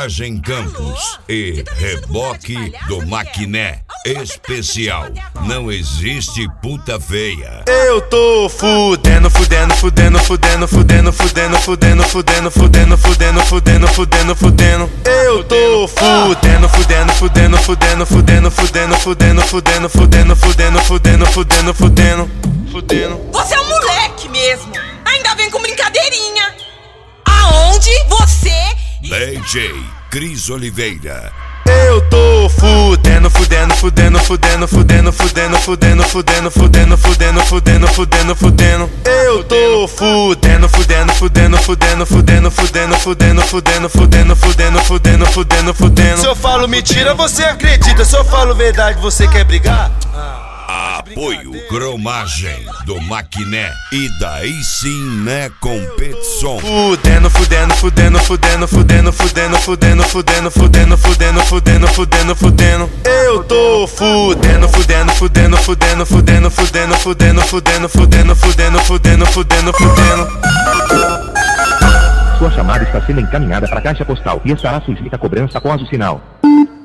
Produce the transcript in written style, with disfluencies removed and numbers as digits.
Garagem Campos e reboque do Maquiné especial. Não existe puta feia. Eu tô fudendo, fudendo, fudendo, fudendo, fudendo, fudendo, fudendo, fudendo, fudendo, fudendo, fudendo, fudendo, fudendo. Eu tô fudendo, fudendo, fudendo, fudendo, fudendo, fudendo, fudendo, fudendo, fudendo, fudendo, fudendo, fudendo, fudendo, fudendo. Você é um moleque mesmo. Ainda vem com brincadeirinha. Aonde você... DJ Cris Oliveira. Eu tô fudendo, fudendo, fudendo, fudendo, fudendo, fudendo, fudendo, fudendo, fudendo, fudendo, fudendo, fudendo, fudendo. Eu tô fudendo, fudendo, fudendo, fudendo, fudendo, fudendo, fudendo, fudendo, fudendo, fudendo, fudendo, fudendo, fudendo. Se eu falo mentira, você acredita. Se eu falo verdade, você quer brigar? Apoio Cromagem do Maquiné. E daí sim, né, competição. Fudendo, fudendo, fudendo, fudendo, fudendo, fudendo, fudendo, fudendo, fudendo, fudendo, fudendo, fudendo, fudendo. Eu tô fudendo, fudendo, fudendo, fudendo, fudendo, fudendo, fudendo, fudendo, fudendo, fudendo, fudendo, fudendo, fudendo. Sua chamada está sendo encaminhada para a caixa postal e estará sujeita a cobrança após o sinal.